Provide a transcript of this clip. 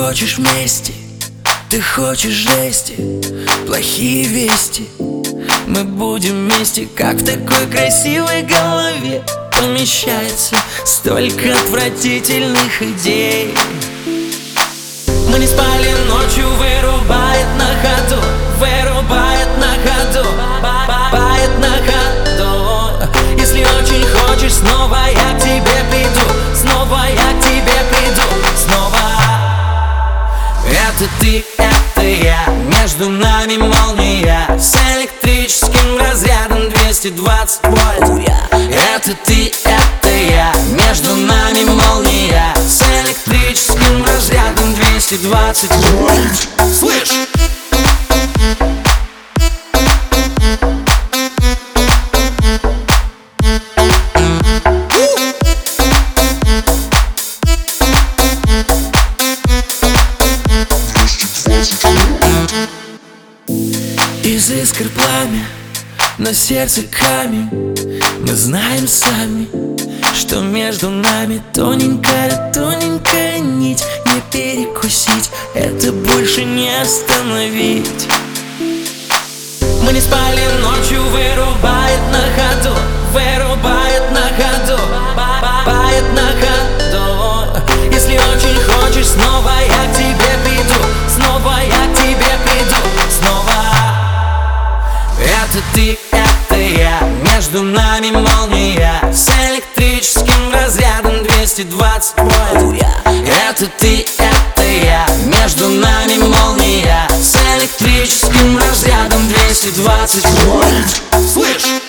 хочешь мести, ты хочешь жести, плохие вести. Мы будем вместе, как в такой красивой голове помещается столько отвратительных идей. Мы не спали ночью, вырубает на ходу, вырубает на ходу, бает на ходу. Если очень хочешь, снова я к тебе приду, снова я к тебе приду, снова. Это ты, это я, между нами молния с электрическим разрядом 220 вольт. Это ты, это я, между нами молния с электрическим разрядом 220 вольт. Слышь! Из искр пламя, но сердце камень. Мы знаем сами, что между нами тоненькая, тоненькая нить. Не перекусить, это больше не остановить. Мы не спали ночью, вырубает на ходу, вырубает на ходу, бает на ходу. Если очень хочешь, снова я к тебе приду, снова я к тебе приду, снова. Это ты, это я, между нами молния с электрическим разрядом 220 вольт. Это ты, это я, между нами молния с электрическим разрядом 220 вольт. Слышь!